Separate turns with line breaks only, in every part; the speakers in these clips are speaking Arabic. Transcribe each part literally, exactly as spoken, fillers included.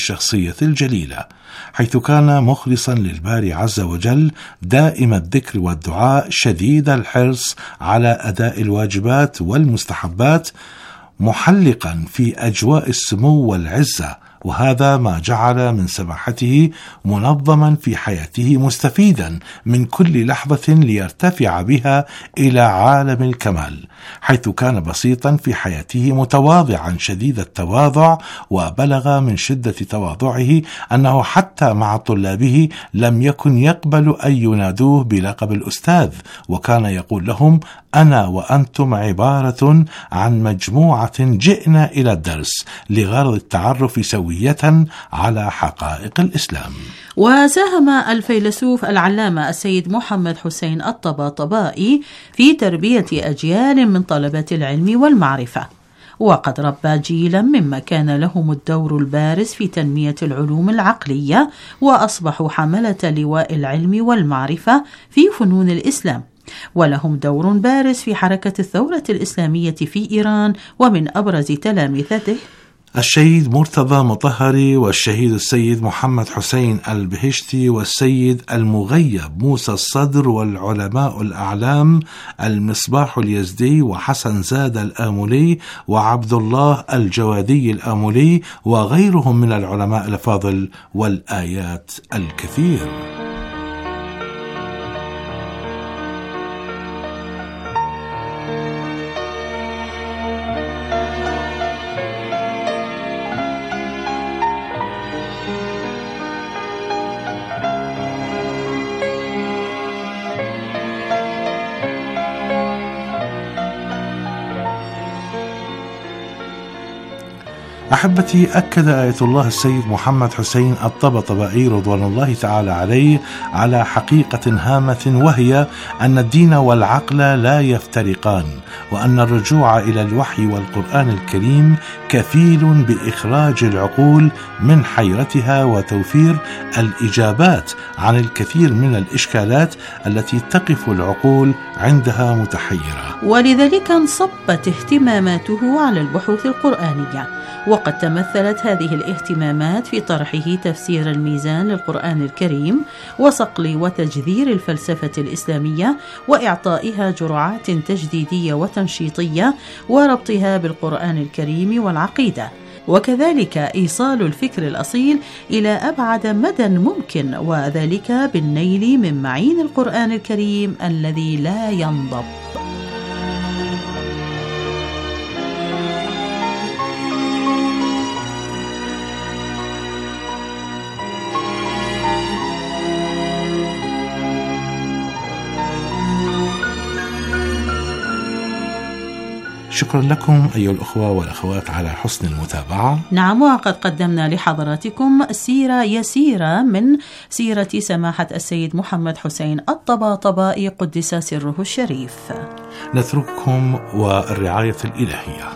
الشخصية الجليلة، حيث كان مخلصا للباري عز وجل، دائم الذكر والدعاء، شديد الحرص على أداء الواجبات والمستحبات، محلقا في أجواء السمو والعزة، وهذا ما جعل من سماحته منظما في حياته، مستفيدا من كل لحظة ليرتفع بها إلى عالم الكمال، حيث كان بسيطا في حياته، متواضعا شديد التواضع، وبلغ من شدة تواضعه أنه حتى مع طلابه لم يكن يقبل أن ينادوه بلقب الأستاذ، وكان يقول لهم: أنا وأنتم عبارة عن مجموعة جئنا إلى الدرس لغرض التعرف سوية على حقائق الإسلام.
وساهم الفيلسوف العلامة السيد محمد حسين الطباطبائي في تربية أجيال من طلبة العلم والمعرفة، وقد ربى جيلا مما كان لهم الدور البارز في تنمية العلوم العقلية، وأصبحوا حملة لواء العلم والمعرفة في فنون الإسلام، ولهم دور بارز في حركة الثورة الإسلامية في إيران. ومن أبرز تلامذته
الشهيد مرتضى مطهري، والشهيد السيد محمد حسين البهشتي، والسيد المغيب موسى الصدر، والعلماء الأعلام المصباح اليزدي، وحسن زاد الآملي، وعبد الله الجوادي الآملي، وغيرهم من العلماء الفاضل والآيات الكثير. أحبتي، أكد آية الله السيد محمد حسين الطباطبائي رضوان الله تعالى عليه على حقيقة هامة، وهي أن الدين والعقل لا يفترقان، وأن الرجوع إلى الوحي والقرآن الكريم كفيل بإخراج العقول من حيرتها وتوفير الإجابات عن الكثير من الإشكالات التي تقف العقول عندها متحيرة.
ولذلك انصبت اهتماماته على البحوث القرآنية، وقد تمثلت هذه الاهتمامات في طرحه تفسير الميزان للقرآن الكريم، وصقل وتجذير الفلسفة الإسلامية، وإعطائها جرعات تجديدية وتنشيطية، وربطها بالقرآن الكريم والعقيدة، وكذلك إيصال الفكر الأصيل إلى أبعد مدى ممكن، وذلك بالنيل من معين القرآن الكريم الذي لا ينضب.
شكرا لكم أيها الأخوة والأخوات على حسن المتابعة.
نعم، وقد قدمنا لحضراتكم سيرة يسيرة من سيرة سماحة السيد محمد حسين الطباطبائي قدس سره الشريف.
نترككم والرعاية الإلهية.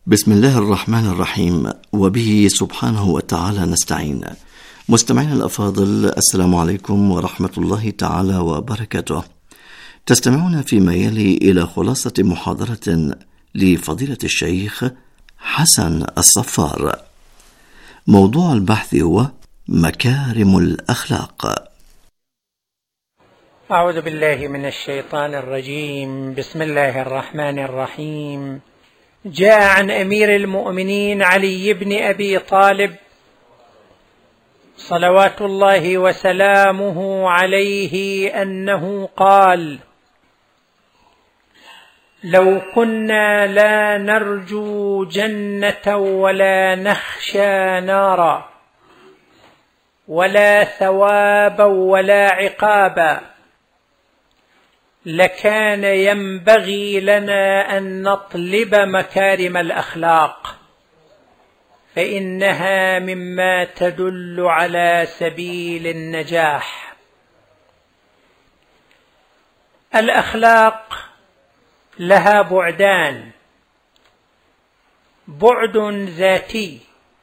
بسم الله الرحمن الرحيم، وبه سبحانه وتعالى نستعين. مستمعين الأفاضل، السلام عليكم ورحمة الله تعالى وبركاته. تستمعون فيما يلي إلى خلاصة محاضرة لفضيلة الشيخ حسن الصفار. موضوع البحث هو مكارم الأخلاق.
أعوذ بالله من الشيطان الرجيم. بسم الله الرحمن الرحيم. جاء عن أمير المؤمنين علي بن أبي طالب صلوات الله وسلامه عليه أنه قال: لو كنا لا نرجو جنة ولا نخشى نارا ولا ثوابا ولا عقابا لكان ينبغي لنا أن نطلب مكارم الأخلاق، فإنها مما تدل على سبيل النجاح. الأخلاق لها بعدان: بعد ذاتي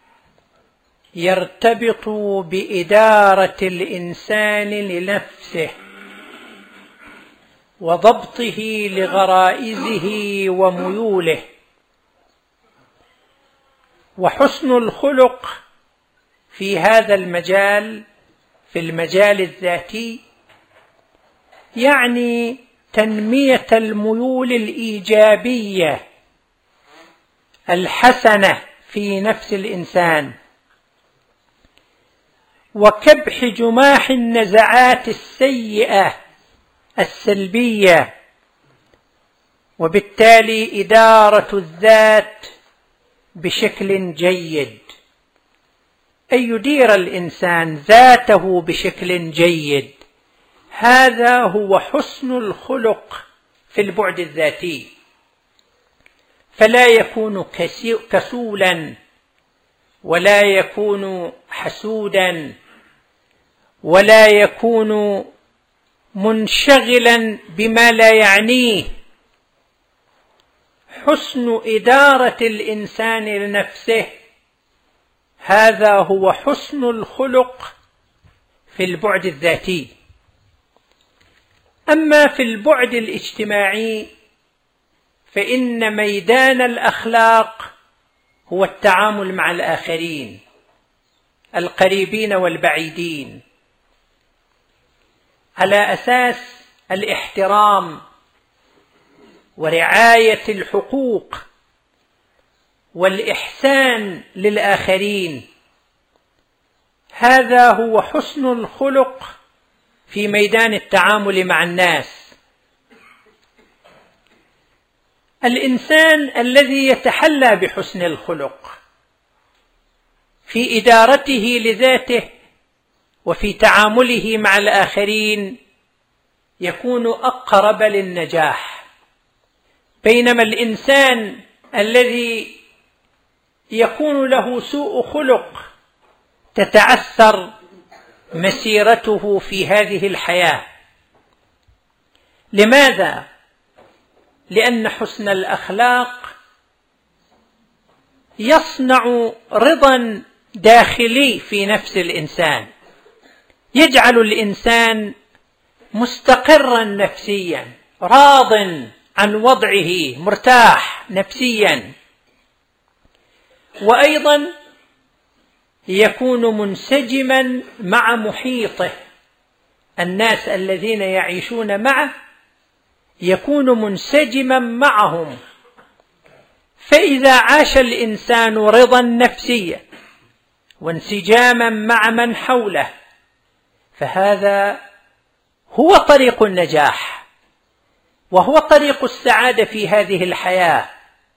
يرتبط بإدارة الإنسان لنفسه وضبطه لغرائزه وميوله، وحسن الخلق في هذا المجال، في المجال الذاتي، يعني تنمية الميول الإيجابية الحسنة في نفس الإنسان، وكبح جماح النزعات السيئة السلبية، وبالتالي إدارة الذات بشكل جيد، أي يدير الإنسان ذاته بشكل جيد. هذا هو حسن الخلق في البعد الذاتي، فلا يكون كسولا ولا يكون حسودا ولا يكون منشغلا بما لا يعنيه. حسن إدارة الإنسان لنفسه، هذا هو حسن الخلق في البعد الذاتي. أما في البعد الاجتماعي فإن ميدان الأخلاق هو التعامل مع الآخرين القريبين والبعيدين على أساس الاحترام ورعاية الحقوق والإحسان للآخرين. هذا هو حسن الخلق في ميدان التعامل مع الناس. الإنسان الذي يتحلى بحسن الخلق في إدارته لذاته وفي تعامله مع الآخرين يكون أقرب للنجاح، بينما الإنسان الذي يكون له سوء خلق تتعثر مسيرته في هذه الحياة. لماذا؟ لأن حسن الأخلاق يصنع رضا داخلي في نفس الإنسان، يجعل الإنسان مستقرا نفسيا، راض عن وضعه، مرتاح نفسيا، وأيضا يكون منسجما مع محيطه. الناس الذين يعيشون معه يكون منسجما معهم. فإذا عاش الإنسان رضا نفسيا وانسجاما مع من حوله فهذا هو طريق النجاح وهو طريق السعادة في هذه الحياة.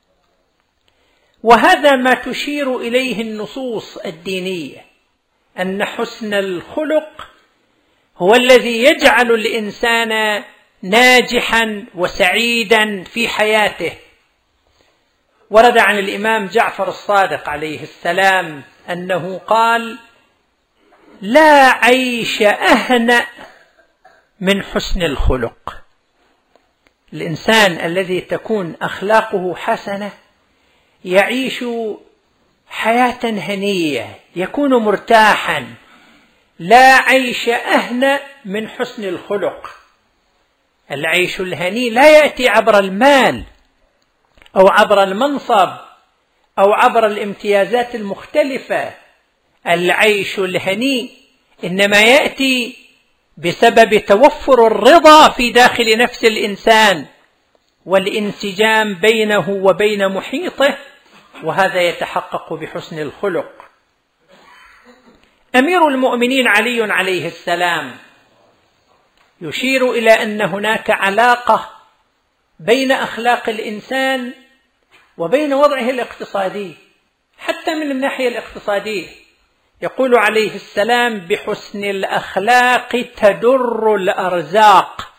وهذا ما تشير إليه النصوص الدينية، أن حسن الخلق هو الذي يجعل الإنسان ناجحا وسعيدا في حياته. ورد عن الإمام جعفر الصادق عليه السلام أنه قال: لا عيش أهنأ من حسن الخلق. الإنسان الذي تكون أخلاقه حسنة يعيش حياة هنية، يكون مرتاحا، لا عيش أهنأ من حسن الخلق. العيش الهني لا يأتي عبر المال أو عبر المنصب أو عبر الامتيازات المختلفة. العيش الهني إنما يأتي بسبب توفر الرضا في داخل نفس الإنسان والانسجام بينه وبين محيطه، وهذا يتحقق بحسن الخلق. أمير المؤمنين علي عليه السلام يشير إلى أن هناك علاقة بين أخلاق الإنسان وبين وضعه الاقتصادي، حتى من الناحية الاقتصادية. يقول عليه السلام: بحسن الأخلاق تدر الأرزاق.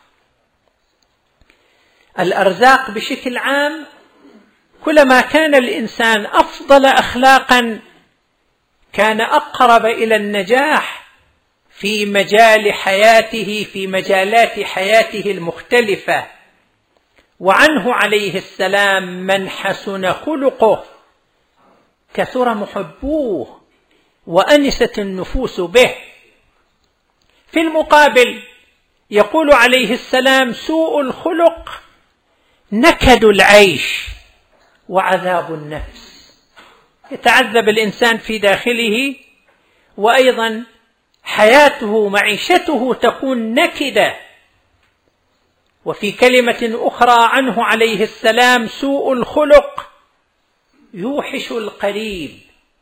الأرزاق بشكل عام، كلما كان الإنسان أفضل أخلاقا كان أقرب إلى النجاح في مجال حياته، في مجالات حياته المختلفة. وعنه عليه السلام: من حسن خلقه كثر محبوه وأنست النفوس به. في المقابل يقول عليه السلام: سوء الخلق نكد العيش وعذاب النفس. يتعذب الإنسان في داخله، وأيضا حياته معيشته تكون نكدة. وفي كلمة أخرى عنه عليه السلام: سوء الخلق يوحش القريب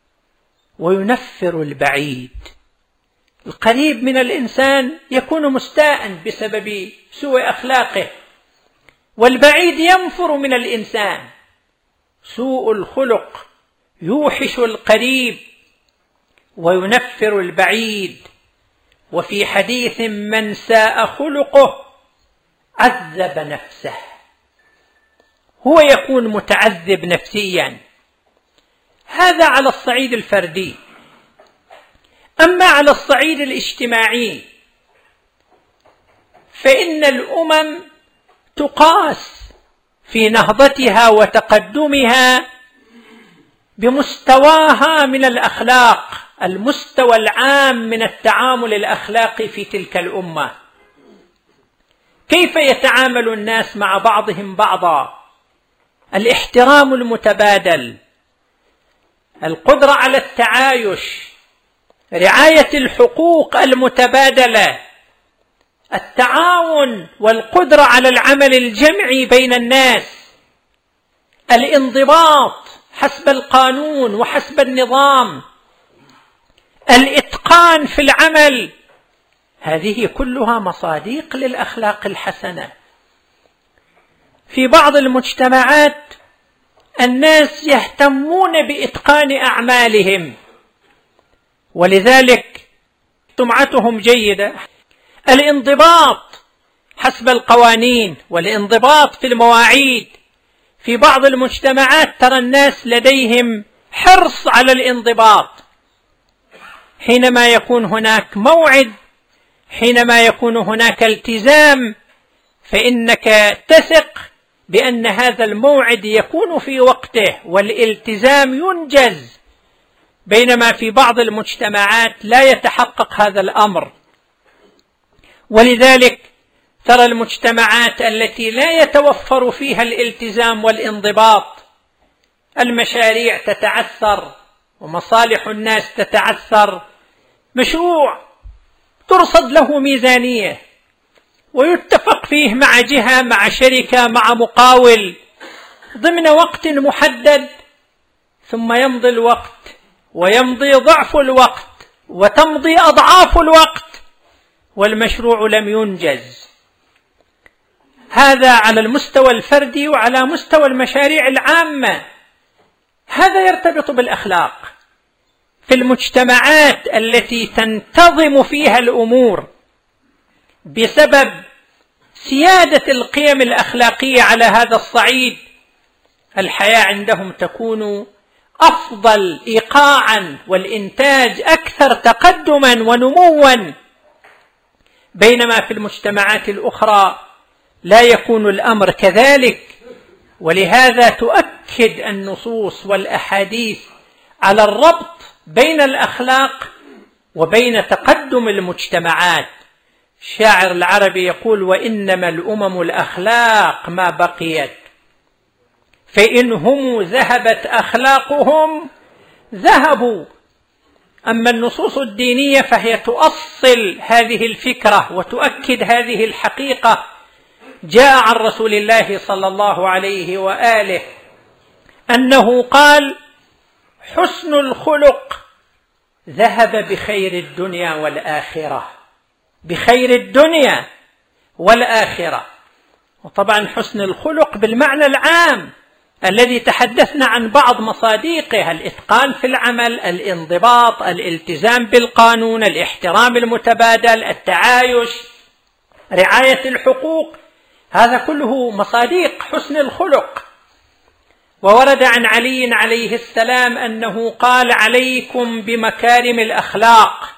وينفر البعيد. القريب من الإنسان يكون مستاء بسبب سوء أخلاقه، والبعيد ينفر من الإنسان. سوء الخلق يوحش القريب وينفر البعيد. وفي حديث: من ساء خلقه عذب نفسه. هو يكون متعذب نفسيا. هذا على الصعيد الفردي. أما على الصعيد الاجتماعي فإن الأمم تقاس في نهضتها وتقدمها بمستواها من الأخلاق، المستوى العام من التعامل الأخلاقي في تلك الأمة. كيف يتعامل الناس مع بعضهم بعضا؟ الاحترام المتبادل، القدرة على التعايش، رعاية الحقوق المتبادلة، التعاون والقدرة على العمل الجمعي بين الناس، الانضباط حسب القانون وحسب النظام، الإتقان في العمل. هذه كلها مصادق للأخلاق الحسنة. في بعض المجتمعات الناس يهتمون بإتقان أعمالهم، ولذلك سمعتهم جيدة. الانضباط حسب القوانين والانضباط في المواعيد. في بعض المجتمعات ترى الناس لديهم حرص على الانضباط. حينما يكون هناك موعد، حينما يكون هناك التزام، فإنك تثق بأن هذا الموعد يكون في وقته والالتزام ينجز. بينما في بعض المجتمعات لا يتحقق هذا الأمر. ولذلك ترى المجتمعات التي لا يتوفر فيها الالتزام والانضباط المشاريع تتعثر ومصالح الناس تتعثر. مشروع ترصد له ميزانية ويتفق فيه مع جهة، مع شركة، مع مقاول ضمن وقت محدد، ثم يمضي الوقت ويمضي ضعف الوقت وتمضي أضعاف الوقت والمشروع لم ينجز. هذا على المستوى الفردي وعلى مستوى المشاريع العامة. هذا يرتبط بالأخلاق. في المجتمعات التي تنتظم فيها الأمور بسبب سيادة القيم الأخلاقية على هذا الصعيد، الحياة عندهم تكون أفضل إيقاعا والإنتاج أكثر تقدما ونموا. بينما في المجتمعات الأخرى لا يكون الأمر كذلك، ولهذا تؤكد النصوص والأحاديث على الربط بين الأخلاق وبين تقدم المجتمعات. الشاعر العربي يقول: وإنما الأمم الأخلاق ما بقيت، فإن هم ذهبت أخلاقهم ذهبوا. أما النصوص الدينية فهي تؤصل هذه الفكرة وتؤكد هذه الحقيقة. جاء عن رسول الله صلى الله عليه وآله أنه قال: حسن الخلق ذهب بخير الدنيا والآخرة، بخير الدنيا والآخرة. وطبعا حسن الخلق بالمعنى العام الذي تحدثنا عن بعض مصادقه: الإتقان في العمل، الانضباط، الالتزام بالقانون، الاحترام المتبادل، التعايش، رعاية الحقوق، هذا كله مصادق حسن الخلق. وورد عن علي عليه السلام أنه قال: عليكم بمكارم الأخلاق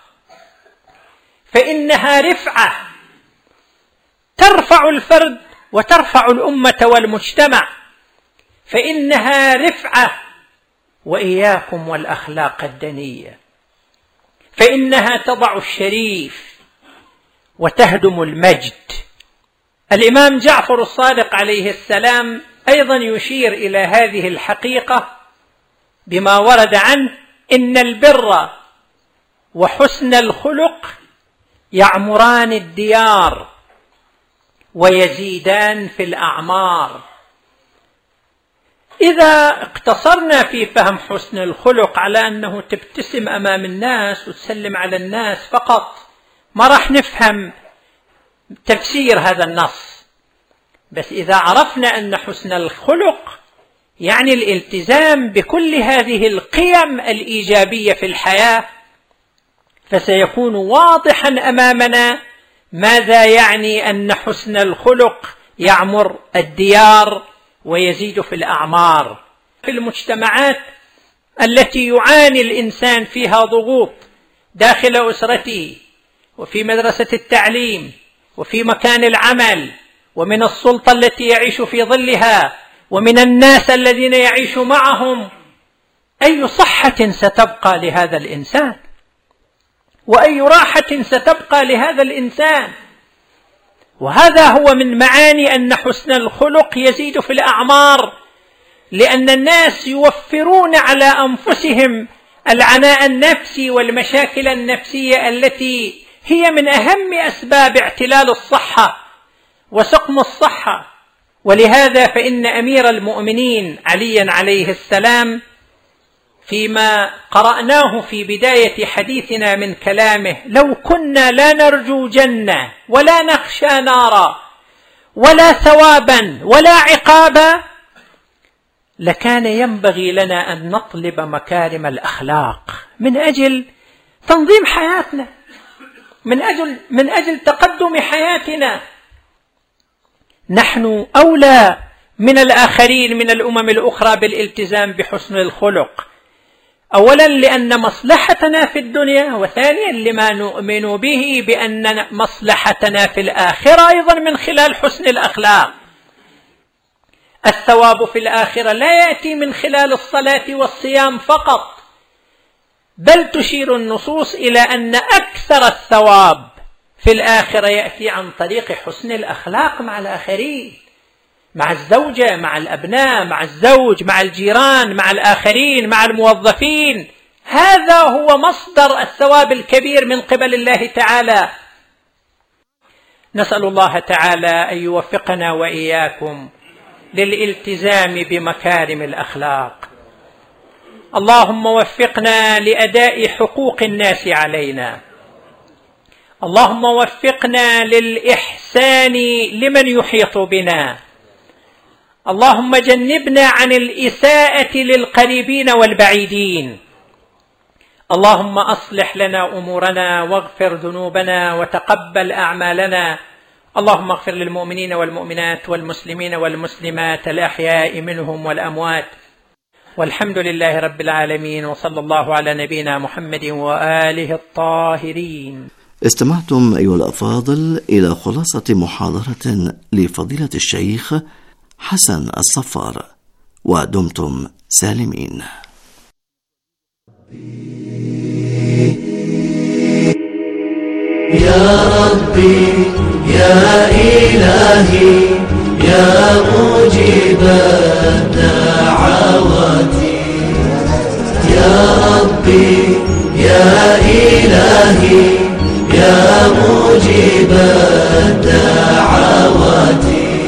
فإنها رفعة ترفع الفرد وترفع الأمة والمجتمع، فإنها رفعة. وإياكم والأخلاق الدنية فإنها تضع الشريف وتهدم المجد. الإمام جعفر الصادق عليه السلام أيضا يشير إلى هذه الحقيقة بما ورد عنه: إن البر وحسن الخلق يعمران الديار ويزيدان في الأعمار. إذا اقتصرنا في فهم حسن الخلق على أنه تبتسم أمام الناس وتسلم على الناس فقط، ما راح نفهم تفسير هذا النص. بس إذا عرفنا أن حسن الخلق يعني الالتزام بكل هذه القيم الإيجابية في الحياة، فسيكون واضحا أمامنا ماذا يعني أن حسن الخلق يعمر الديار ويزيد في الأعمار. في المجتمعات التي يعاني الإنسان فيها ضغوط داخل أسرته وفي مدرسة التعليم وفي مكان العمل ومن السلطة التي يعيش في ظلها ومن الناس الذين يعيش معهم، أي صحة ستبقى لهذا الإنسان؟ وأي راحة ستبقى لهذا الإنسان؟ وهذا هو من معاني أن حسن الخلق يزيد في الأعمار، لأن الناس يوفرون على أنفسهم العناء النفسي والمشاكل النفسية التي هي من أهم أسباب اعتلال الصحة وسقم الصحة. ولهذا فإن أمير المؤمنين عليا عليه السلام فيما قرأناه في بداية حديثنا من كلامه: لو كنا لا نرجو جنة ولا نخشى نارا ولا ثوابا ولا عقابا لكان ينبغي لنا أن نطلب مكارم الأخلاق من أجل تنظيم حياتنا، من أجل, من أجل تقدم حياتنا. نحن أولى من الآخرين من الأمم الأخرى بالالتزام بحسن الخلق، أولا لأن مصلحتنا في الدنيا، وثانيا لما نؤمن به بأن مصلحتنا في الآخرة أيضا من خلال حسن الأخلاق. الثواب في الآخرة لا يأتي من خلال الصلاة والصيام فقط، بل تشير النصوص إلى أن أكثر الثواب في الآخرة يأتي عن طريق حسن الأخلاق مع الآخرين، مع الزوجة، مع الأبناء، مع الزوج، مع الجيران، مع الآخرين، مع الموظفين. هذا هو مصدر الثواب الكبير من قبل الله تعالى. نسأل الله تعالى أن يوفقنا وإياكم للالتزام بمكارم الأخلاق. اللهم وفقنا لأداء حقوق الناس علينا، اللهم وفقنا للإحسان لمن يحيط بنا، اللهم جنبنا عن الإساءة للقريبين والبعيدين، اللهم أصلح لنا أمورنا واغفر ذنوبنا وتقبل أعمالنا، اللهم اغفر للمؤمنين والمؤمنات والمسلمين والمسلمات الأحياء منهم والأموات، والحمد لله رب العالمين، وصلى الله على نبينا محمد وآله الطاهرين.
استمعتم أيها الأفاضل إلى خلاصة محاضرة لفضيلة الشيخ حسن الصفار. ودمتم سالمين.
يا ربي يا إلهي يا مجيب الدعوات، يا ربي يا إلهي يا مجيب الدعوات،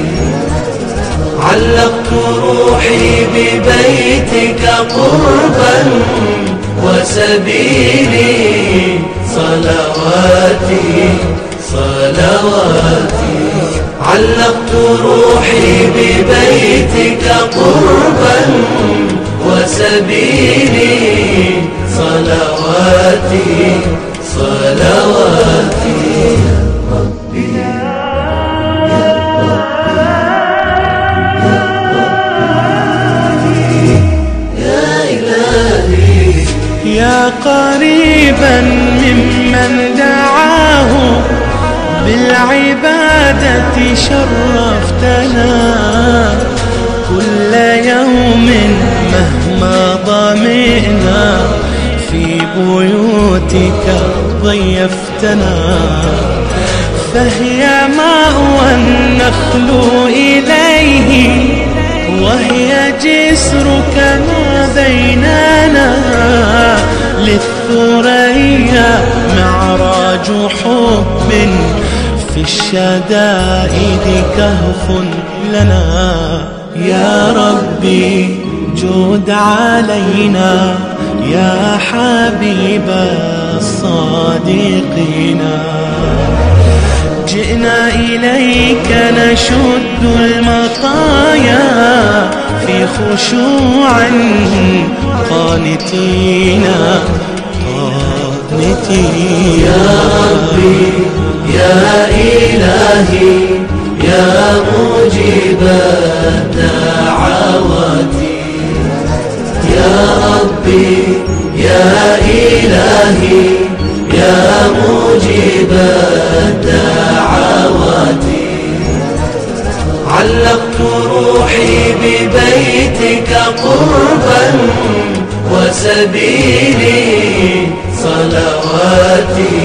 علقت روحي ببيتك قربا وسبيلي صلواتي صلواتي، علقت روحي ببيتك قربا وسبيلي صلواتي صلواتي. ربي
يا قريبا ممن دعاه بالعبادة شرفتنا، كل يوم مهما ضمئنا في بيوتك ضيفتنا، فهي مأوى النخل إليه وهي جسرك ما بيننا، للثريا معراج حب في الشدائد كهف لنا. يا ربي جود علينا يا حبيب الصادقين، جئنا إليك نشد المطايا في خشوع قانتين قانتين.
يا ربي يا إلهي يا مجيب الدعوات، يا ربي يا إلهي يا مجيب الدعوات، علقت روحي ببيتك قربا وسبيلي صلواتي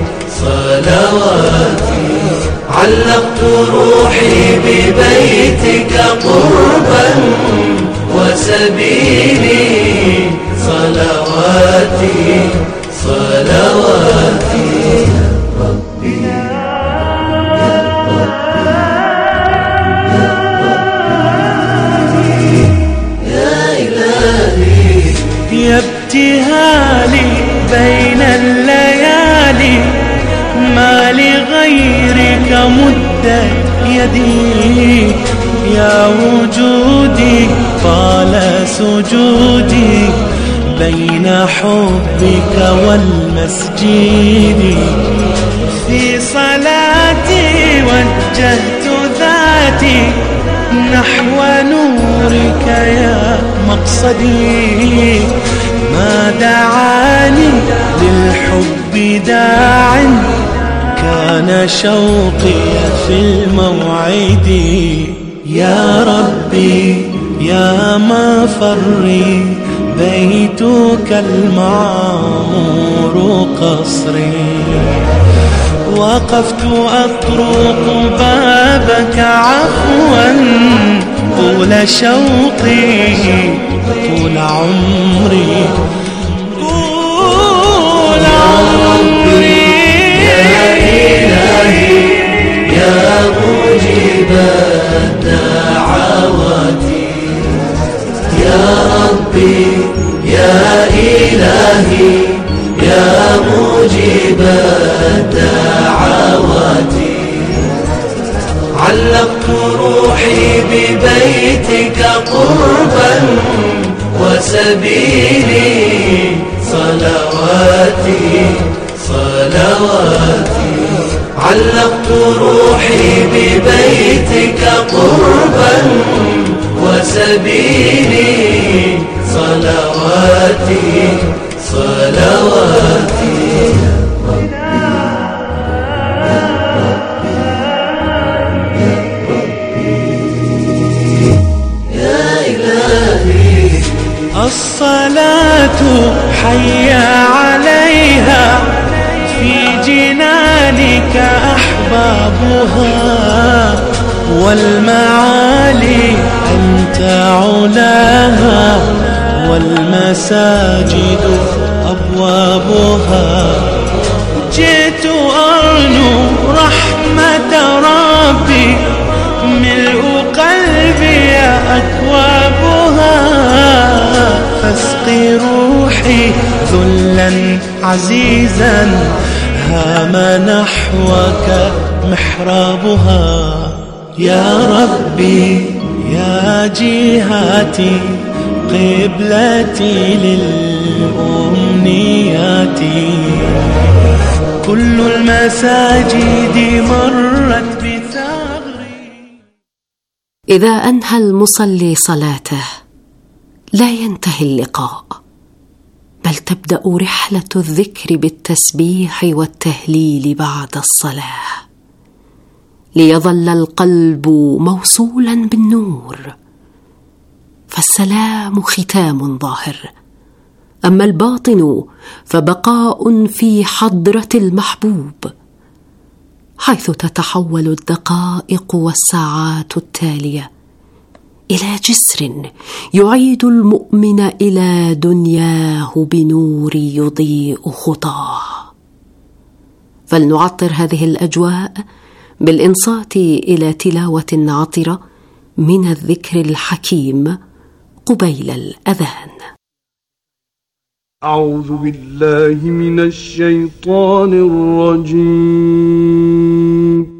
صلواتي، علقت روحي ببيتك قربا وسبيلي صلواتي صلواتي. ربي يا إلهي
يا ابتهالي بين الليالي، ما لغيرك مدت يدي، يا وجودي طال سجودي بين حبك والمسجد، في صلاتي وجهت ذاتي نحو نورك يا مقصدي، ما دعاني للحب داع كان شوقي في الموعد. يا ربي يا مفري بيتك المعمور قصري، وقفت أطرق بابك عفوا طول شوقي طول عمري طول عمري.
يا إلهي يا مجيب الدعوات، يا ربي يا إلهي يا مجيب الدعوات، علقت روحي ببيتك قربا وسبيلي صلواتي صلواتي، علقت روحي ببيتك قربا وسبيلي صلواتي صلواتي. ربي
الصلاة حي عليها في جنانك أحبابها والمعالي أنت علاها والمساجد أبوابها جئت أرنو رحمة ربي ملء قلبي أكوابها فاسقي روحي ذلا عزيزا هام نحوك محرابها يا ربي يا جهاتي قبلتي للأمنيات كل المساجد مرت بثغري.
إذا أنهى المصلي صلاته لا ينتهي اللقاء، بل تبدأ رحلة الذكر بالتسبيح والتهليل بعد الصلاة، ليظل القلب موصولا بالنور، فالسلام ختام ظاهر، أما الباطن فبقاء في حضرة المحبوب، حيث تتحول الدقائق والساعات التالية إلى جسر يعيد المؤمن إلى دنياه بنور يضيء خطاه. فلنعطر هذه الأجواء بالإنصات إلى تلاوة عطرة من الذكر الحكيم قبيل الأذان.
أعوذ بالله من الشيطان الرجيم.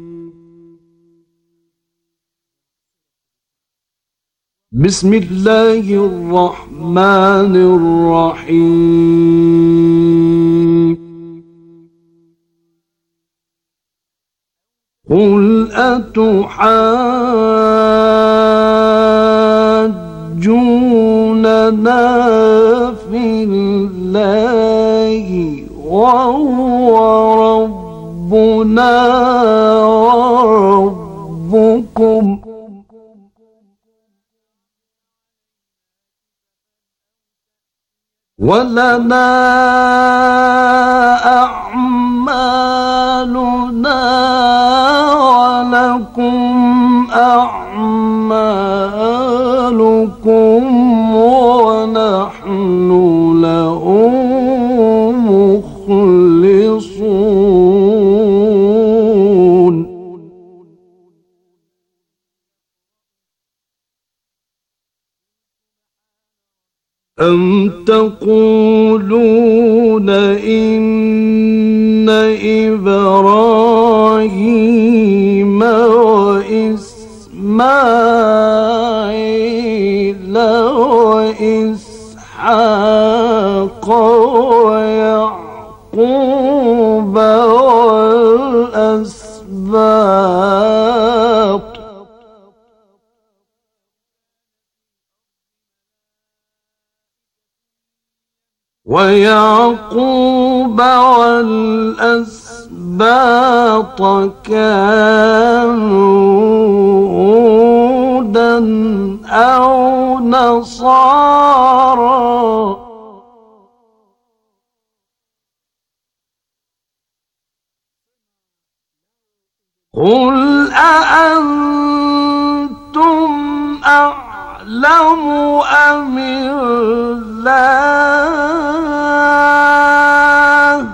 بسم الله الرحمن الرحيم. قل أتحاجوننا في الله وهو ربنا وربكم ولنا أعمالنا ولكم أعمالكم ونحن له مخلصون. أم تقولون إن إبراهيم وإسماعيل وإسحاق ويعقوب والأسباط ويعقوب والأسباط كانوا هودا أو نصارى قل أأنتم أعلم أم الله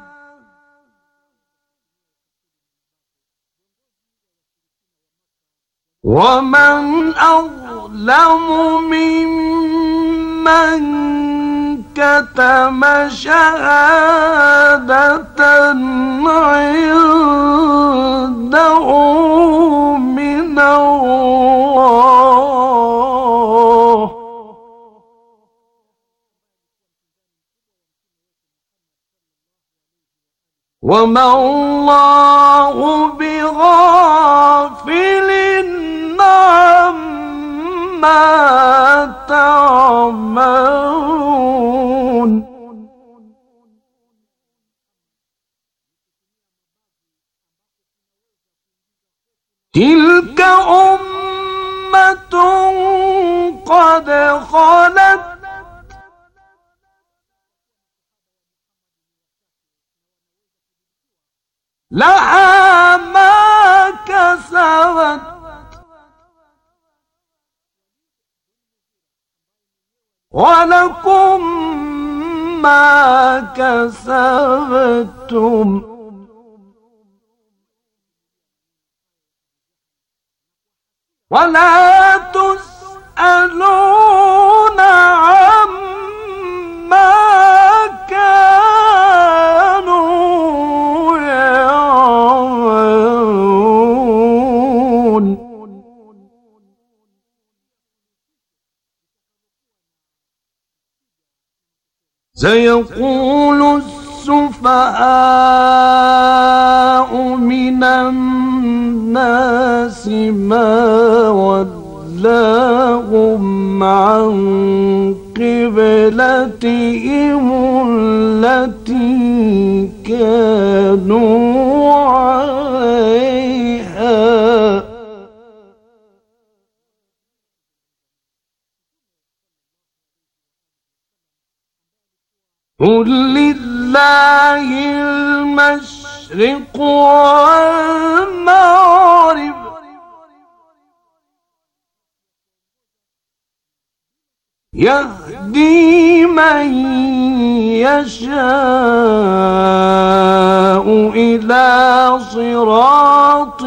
ومن أظلم ممن كتم شهادة عنده من الله وما الله بغافل عما تعملون. تلك أمة قد خلت لها ما كسبت ولكم ما كسبتم ولا تسألون عما كانوا يعملون. سيقول السفهاء من الناس ما ولاهم عن قبلتهم التي كانوا عليها قل لله المشرق والمغرب يهدي من يشاء إلى صراط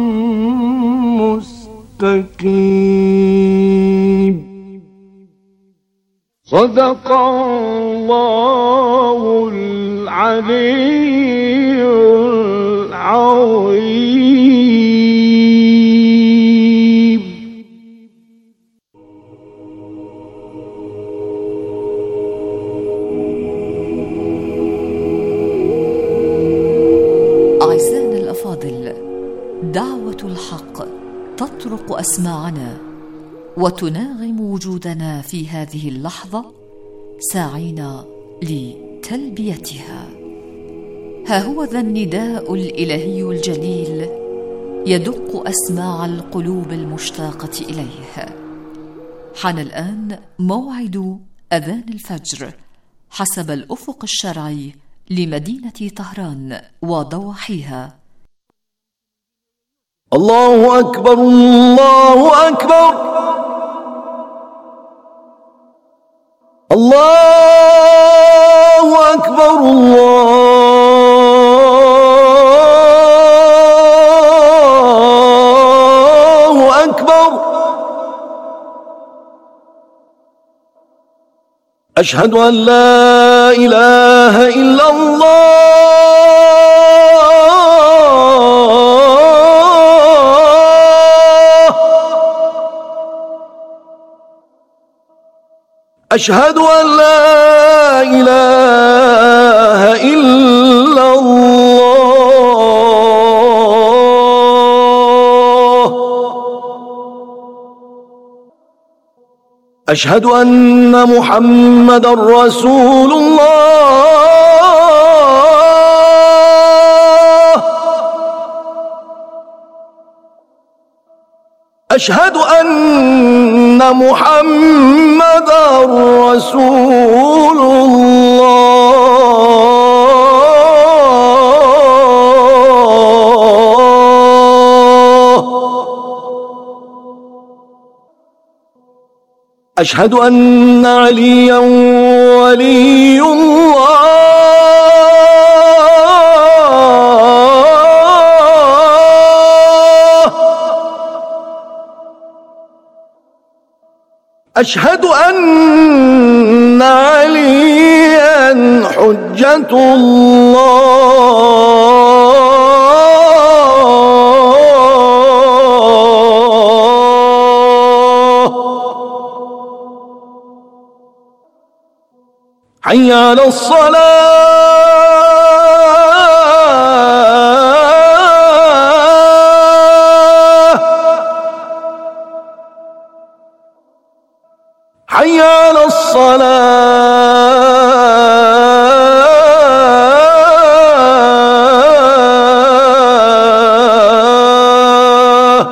مستقيم. صدق الله العلي العظيم.
أعزائنا الأفاضل، دعوة الحق تطرق أسماعنا وتناغم وجودنا في هذه اللحظة ساعين لتلبيتها. ها هو ذا النداء الإلهي الجليل يدق أسماع القلوب المشتاقة إليه. حان الآن موعد أذان الفجر حسب الأفق الشرعي لمدينة طهران وضواحيها.
الله أكبر الله أكبر الله أكبر الله أكبر. أشهد أن لا إله إلا الله أشهد أن لا إله إلا الله أشهد أن محمدًا رسول الله أشهد أن محمدًا رسول الله أشهد أن عليًا ولي الله أشهد أن عليًا حجة الله حي على الصلاة حي على الصلاة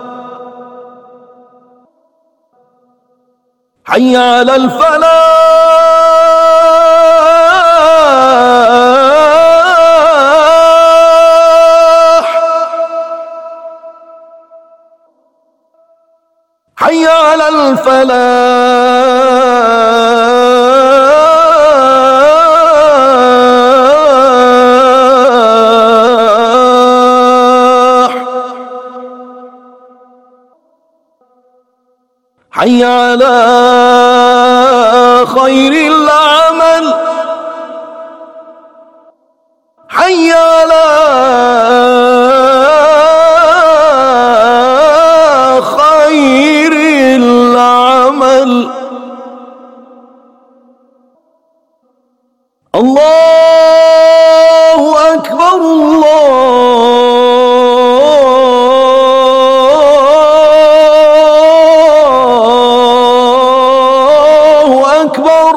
حي على الفلاح حي على الفلاح حي على خير العمل حي على خير العمل. الله أكبر الله أكبر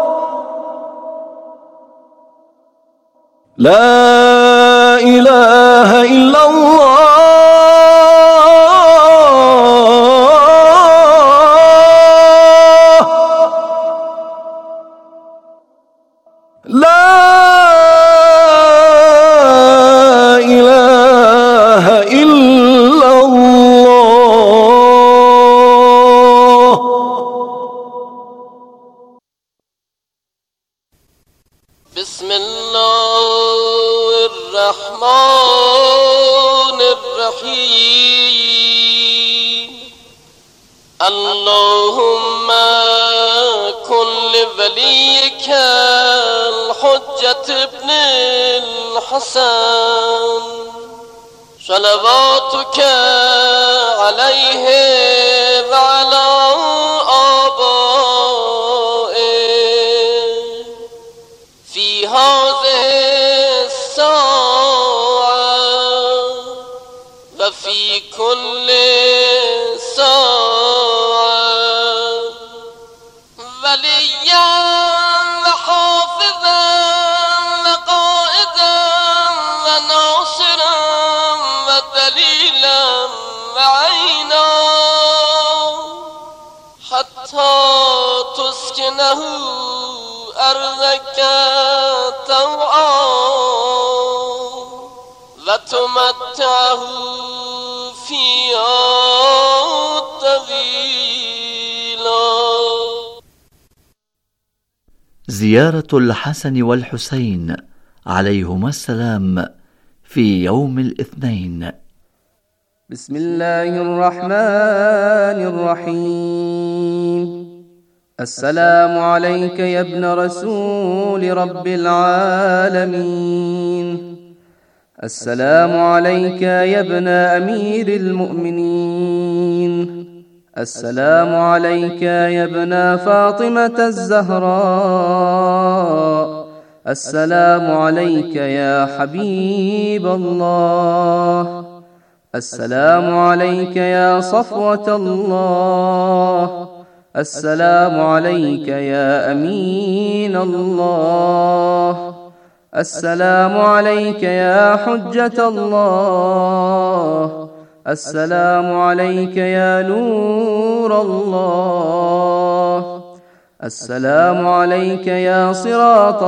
لا إله إلا الله. لا إله إلا الله.
بسم الله الرحمن الرحيم. اللهم كن لوليك الحجة ابن الحسن صلواتك عليه وعلى آبائه في هذه الساعة وفي كل ساعة وليا وحافظا وقائدا وناصرا ودليلا وعينا حتى تسكنه أرضك طوعا وتمتعه فيها طويلا.
زيارة الحسن والحسين عليهما السلام في يوم الاثنين.
بسم الله الرحمن الرحيم. السلام عليك يا ابن رسول رب العالمين. السلام عليك يا ابن أمير المؤمنين. السلام عليك يا ابن فاطمة الزهراء. السلام عليك يا حبيب الله. السلام عليك يا صفوة الله. السلام عليك يا أمين الله. السلام عليك يا حجة الله. السلام عليك يا نور الله. السلام عليك يا صراط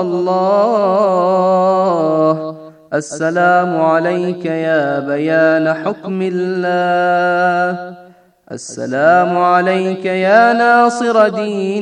الله. السلام عليك يا بيان حكم الله. السلام عليك يا ناصر دين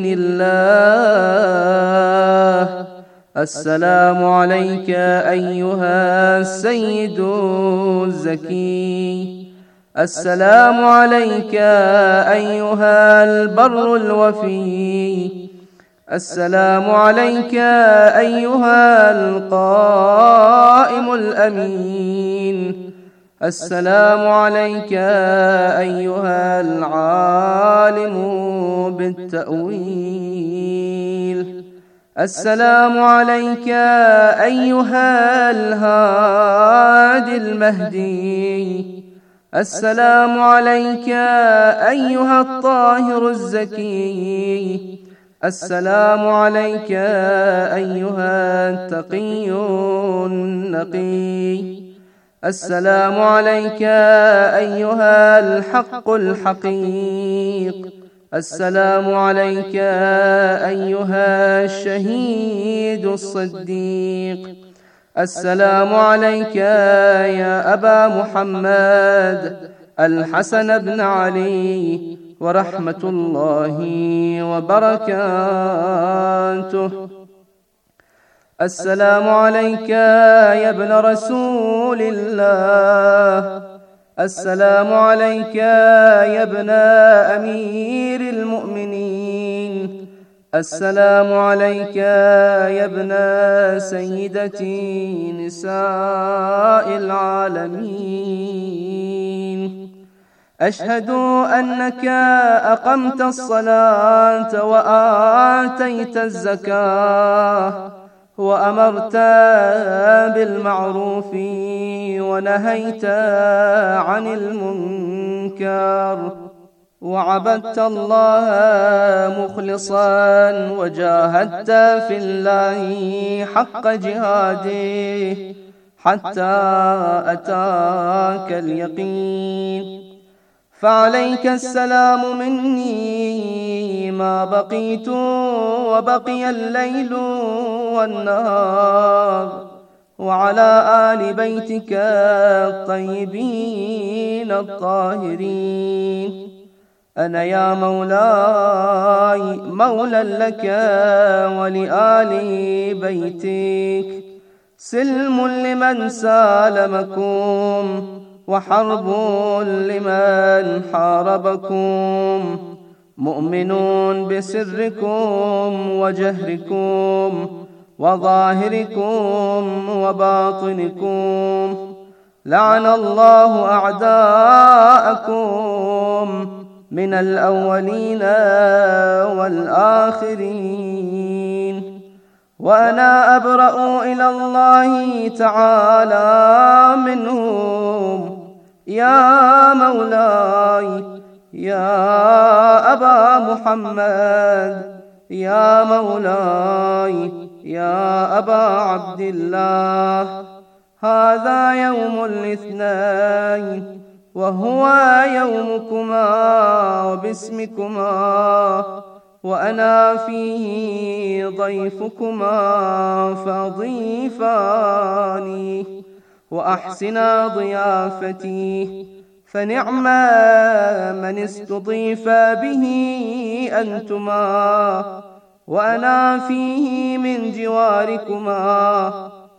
الله. السلام عليك أيها السيد الزكي. السلام عليك أيها البر الوفي. السلام عليك أيها القائم الأمين. السلام عليك أيها العالم بالتأويل. السلام عليك أيها الهادي المهدي. السلام عليك أيها الطاهر الزكي. السلام عليك أيها التقي النقي. السلام عليك أيها الحق الحقيق. السلام عليك أيها الشهيد الصديق. السلام عليك يا أبا محمد الحسن بن علي. ورحمة الله وبركاته. السلام عليك يا ابن رسول الله، السلام عليك يا ابن أمير المؤمنين، السلام عليك يا ابن سيدتي نساء العالمين. أشهد أنك أقمت الصلاة وآتيت الزكاة وأمرت بالمعروف ونهيت عن المنكر، وعبدت الله مخلصا وجاهدت في الله حق جهاده حتى أتاك اليقين. فعليك السلام مني ما بقيت وبقي الليل والنهار، وعلى آل بيتك الطيبين الطاهرين. أنا يا مولاي مولى لك ولآل بيتك، سلم لمن سالمكم وحرب لمن حاربكم، مؤمنون بسركم وجهركم وظاهركم وباطنكم. لعن الله أعداءكم من الأولين والآخرين، وأنا أبرأ إلى الله تعالى منهم. يا مولاي يا أبا محمد، يا مولاي يا أبا عبد الله، هذا يوم الاثنين وهو يومكما وباسمكما، وأنا فيه ضيفكما فضيفاني، وأحسنا ضيافتي، فنعم من استضيف به أنتما، وأنا فيه من جواركما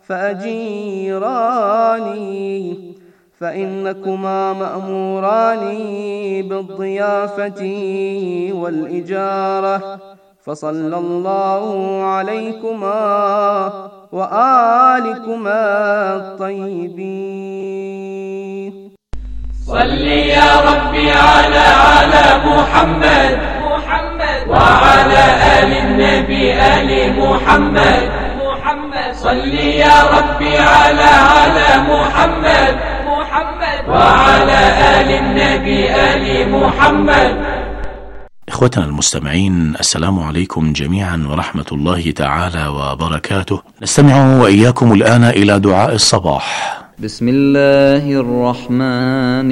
فأجيراني، فإنكما مأموران بالضيافة والإجارة، فصلى الله عليكما وآلكما الطيبين.
صل يا ربي على على محمد محمد وعلى آل النبي آل محمد محمد. صل يا ربي على على محمد محمد وعلى آل النبي آل محمد.
إخوتنا المستمعين، السلام عليكم جميعا ورحمة الله تعالى وبركاته. نستمع وإياكم الآن إلى دعاء الصباح.
بسم الله الرحمن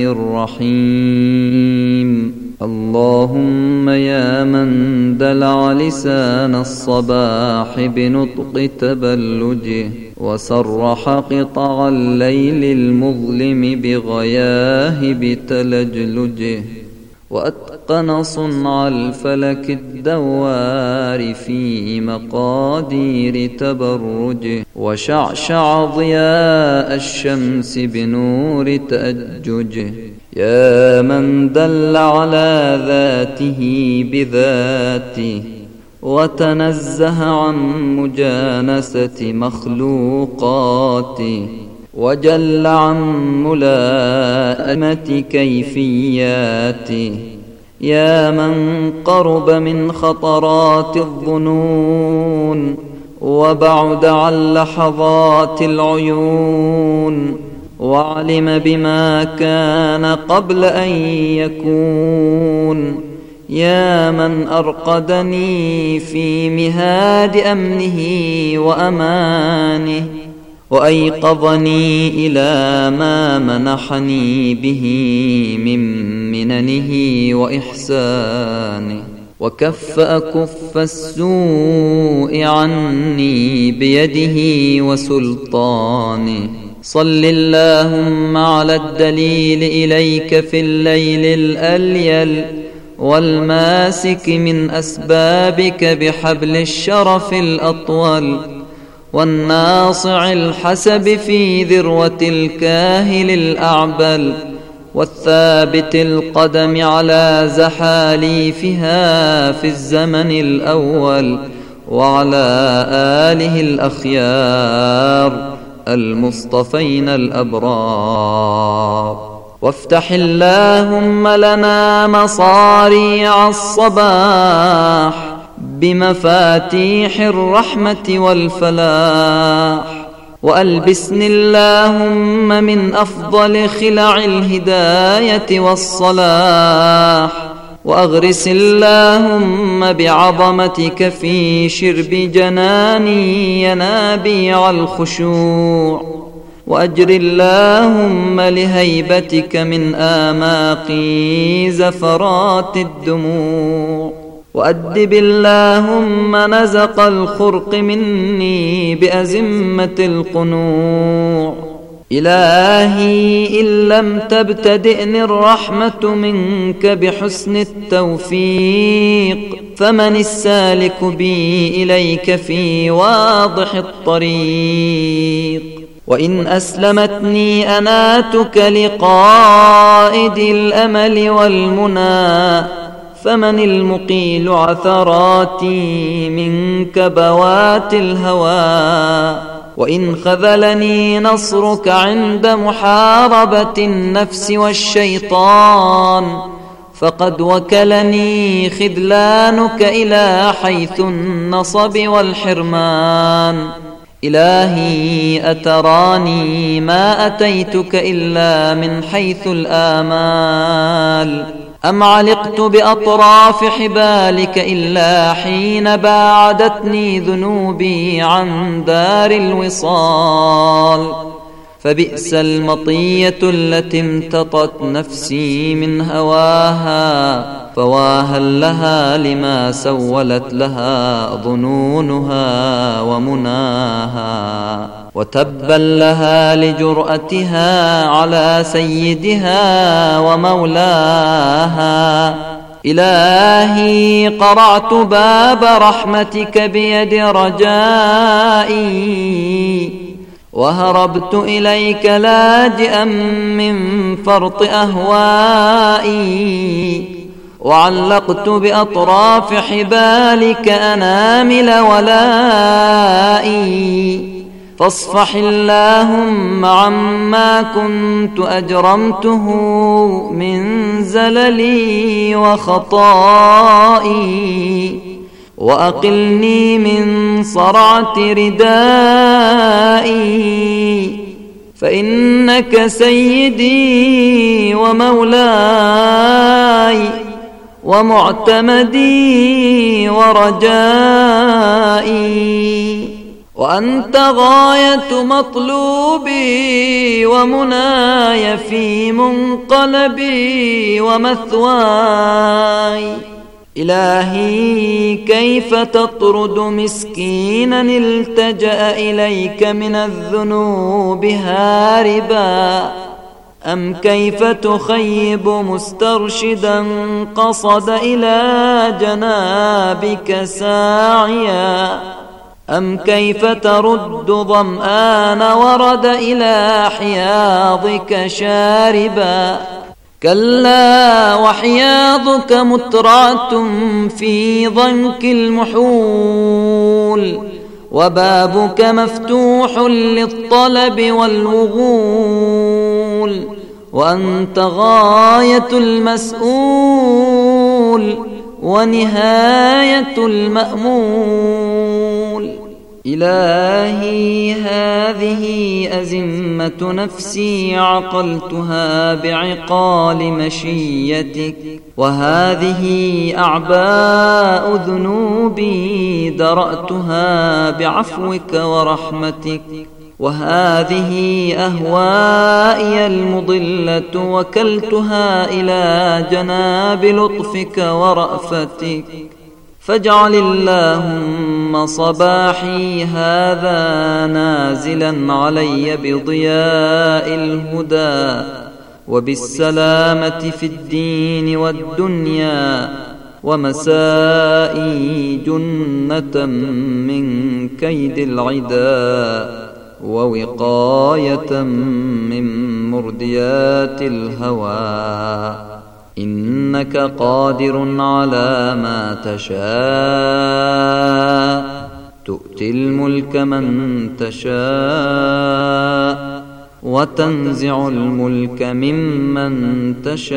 الرحيم. اللهم يا من دلع لسان الصباح بنطق تبلجه، وسرح قطع الليل المظلم بغياهب تلجلجه، وأتقن صنع الفلك الدوار في مقادير تبرجه، وشعشع ضياء الشمس بنور تأججه. يا من دل على ذاته بذاته، وتنزه عن مجانسة مخلوقاته، وجل عن ملائمة كيفياته. يا من قرب من خطرات الظنون، وبعد عن لحظات العيون، وعلم بما كان قبل أن يكون. يا من أرقدني في مهاد أمنه وأمانه، وأيقظني إلى ما منحني به من مننه وإحسانه، وكف أكف السوء عني بيده وسلطانه. صل اللهم على الدليل إليك في الليل الأليل، والماسك من أسبابك بحبل الشرف الأطول، والناصع الحسب في ذروة الكاهل الأعبل، والثابت القدم على زحاليفها في الزمن الأول، وعلى آله الأخيار المصطفين الأبرار. وافتح اللهم لنا مصاريع الصباح بمفاتيح الرحمة والفلاح، وألبسني اللهم من أفضل خلع الهداية والصلاح، وأغرس اللهم بعظمتك في شرب جناني ينابيع الخشوع، وأجر اللهم لهيبتك من آماقي زفرات الدموع، وأدب اللهم نزق الخرق مني بأزمة القنوع. إلهي إن لم تبتدئني الرحمة منك بحسن التوفيق، فمن السالك بي إليك في واضح الطريق. وإن أسلمتني أناتك لقائد الأمل والمنى، فمن المقيل عثراتي من كبوات الهوى. وإن خذلني نصرك عند محاربة النفس والشيطان، فقد وكلني خذلانك إلى حيث النصب والحرمان. إلهي أتراني ما أتيتك إلا من حيث الآمال، أم علقت بأطراف حبالك إلا حين باعدتني ذنوبي عن دار الوصال. فبئس المطية التي امتطت نفسي من هواها، فواها لها لما سولت لها ظنونها ومناها، وتبا لها لجرأتها على سيدها ومولاها. إلهي قرعت باب رحمتك بيد رجائي، وهربت إليك لاجئا من فرط أهوائي، وعلقت بأطراف حبالك أنامل ولائي. فاصفح اللهم عما كنت أجرمته من زللي وخطائي، وأقلني من صرعة ردائي، فإنك سيدي ومولاي ومعتمدي ورجائي، وأنت غاية مطلوبي ومناي في منقلبي ومثواي. إلهي كيف تطرد مسكينا التجأ إليك من الذنوب هاربا، أم كيف تخيب مسترشدا قصد إلى جنابك ساعيا، أم كيف ترد ظمآن ورد إلى حياضك شاربا. كلا وحياضك مترعة في ضنك المحول، وبابك مفتوح للطلب والوغول، وأنت غاية المسؤول ونهاية المأمول. إلهي هذه أزمة نفسي عقلتها بعقال مشيتك، وهذه أعباء ذنوبي درأتها بعفوك ورحمتك، وهذه أهوائي المضلة وكلتها إلى جناب لطفك ورأفتك. فاجعل اللهم صباحي هذا نازلا علي بضياء الهدى، وبالسلامة في الدين والدنيا، ومسائي جنة من كيد العداء، ووقاية من مرديات الهوى. إنك قادر على ما تشاء، تؤتي الملك من تشاء، وتنزع الملك ممن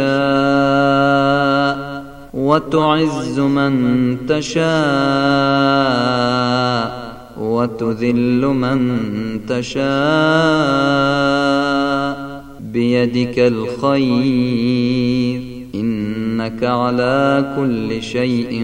تشاء، وتعز من تشاء، وتذل من تشاء، بيدك الخير، إنك على كل شيء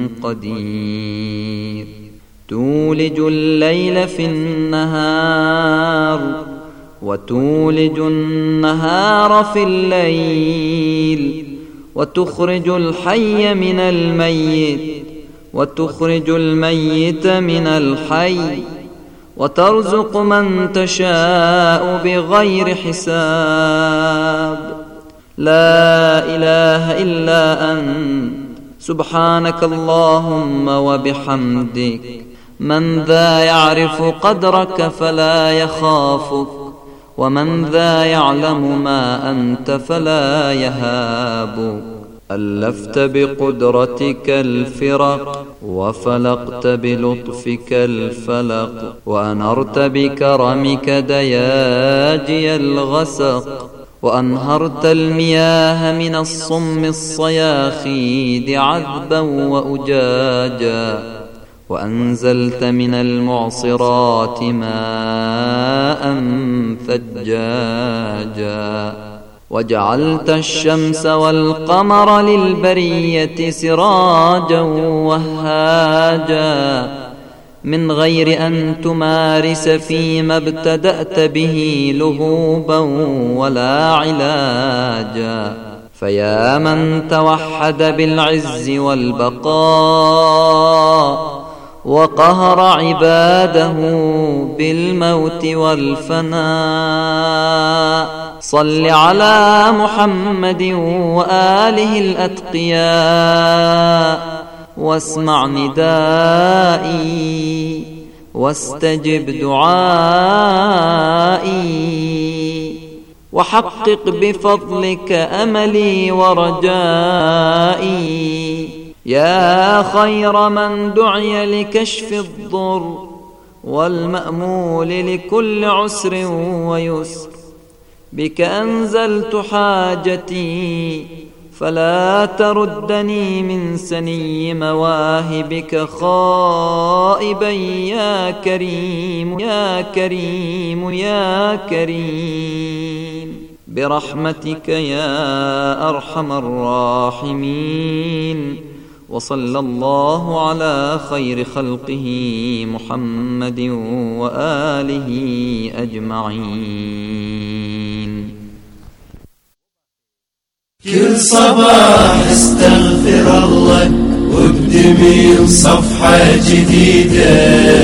قدير. تولج الليل في النهار، وتولج النهار في الليل، وتخرج الحي من الميت، وتخرج الميت من الحي، وترزق من تشاء بغير حساب. لا إله إلا أنت، سبحانك اللهم وبحمدك. من ذا يعرف قدرك فلا يخافك، ومن ذا يعلم ما أنت فلا يهابك. ألفت بقدرتك الفرق، وفلقت بلطفك الفلق، وأنرت بكرمك دياجي الغسق، وأنهرت المياه من الصم الصياخيد عذبا وأجاجا، وأنزلت من المعصرات ماء ثجاجا، وجعلت الشمس والقمر للبرية سراجا وهاجا، من غير أن تمارس فيما ابتدأت به لهوبا ولا علاجا. فيا من توحد بالعز والبقاء، وقهر عباده بالموت والفناء، صل على محمد وآله الأتقياء، واسمع ندائي، واستجب دعائي، وحقق بفضلك أملي ورجائي. يا خير من دعي لكشف الضر، والمأمول لكل عسر ويسر، بك أنزلت حاجتي، فلا تردني من سني مواهبك خائبا يا كريم يا كريم يا كريم، برحمتك يا أرحم الراحمين. وصلى الله على خير خلقه محمد وآله أجمعين.
كل صباح استغفر الله واقدمي صفحة جديدة،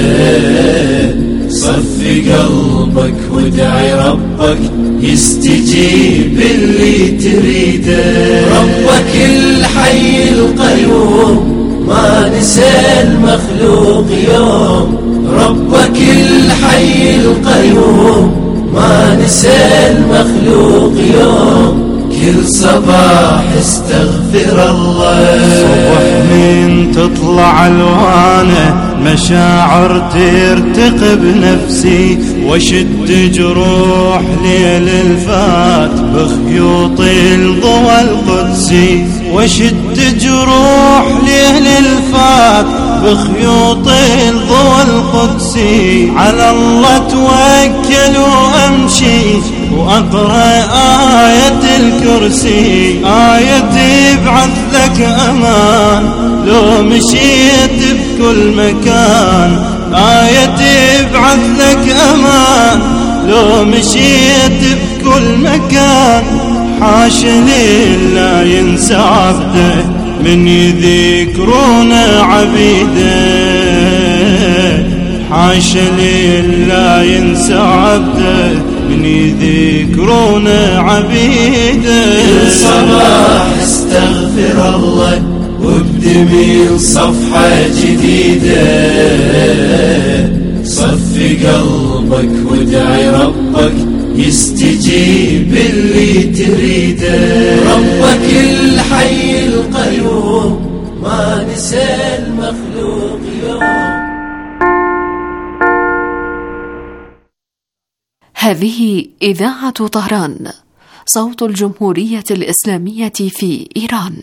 صفي قلبك وادعي ربك يستجيب اللي تريده. ربك الحي القيوم ما نسى المخلوق يوم، ربك الحي القيوم ما نسى المخلوق يوم. كل صباح استغفر الله،
صبح من تطلع الوانه مشاعر ترتقب نفسي، وشد جروح ليل الفات بخيوط الضوى القدسي، وشد جروح ليل الفات بخيوط الضوى القدسي. على الله توكل وامشي واقرا آية الكرسي، آية تبعث لك امان لو مشيت بكل مكان، آية تبعث لك امان لو مشيت بكل مكان. حاش لا ينسى عبده من يذكرون عبيده، حاش لا ينسى عبده من يذكرون عبيده.
كل صباح استغفر الله وابدأ صفحة جديدة، صفي قلبك وادعي ربك يستجيب اللي تريده. ربك الحي القيوم ما نسى المخلوق يوم.
هذه إذاعة طهران، صوت الجمهورية الإسلامية في إيران.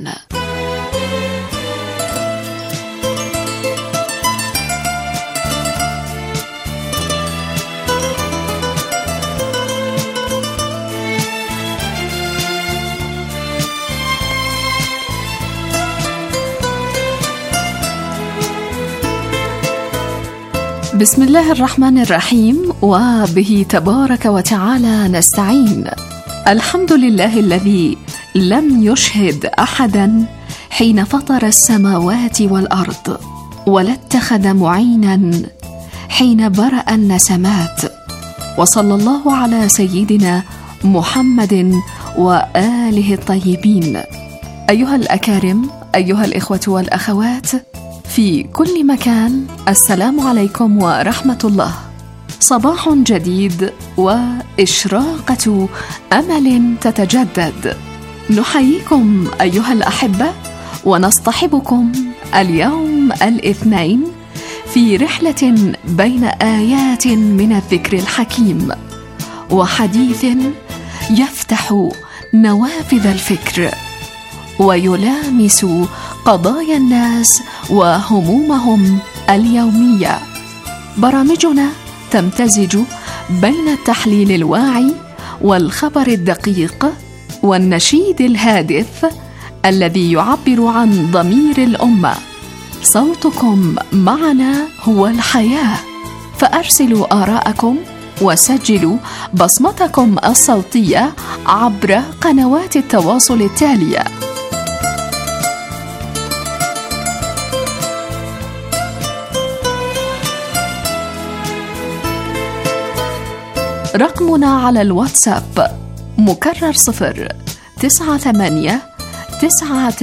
بسم الله الرحمن الرحيم، وبه تبارك وتعالى نستعين. الحمد لله الذي لم يشهد أحدا حين فطر السماوات والأرض، ولا اتخذ معينا حين برأ النسمات. وصلى الله على سيدنا محمد وآله الطيبين. أيها الأكارم، أيها الإخوة والأخوات في كل مكان، السلام عليكم ورحمة الله. صباح جديد وإشراقة أمل تتجدد. نحييكم أيها الأحبة ونصطحبكم اليوم الاثنين في رحلة بين آيات من الذكر الحكيم وحديث يفتح نوافذ الفكر ويلامس قضايا الناس وهمومهم اليومية. برامجنا تمتزج بين التحليل الواعي والخبر الدقيق والنشيد الهادف الذي يعبر عن ضمير الأمة. صوتكم معنا هو الحياة، فأرسلوا آراءكم وسجلوا بصمتكم الصوتية عبر قنوات التواصل التالية: رقمنا على الواتساب مكرر صفر تسعة ثمانية تسعة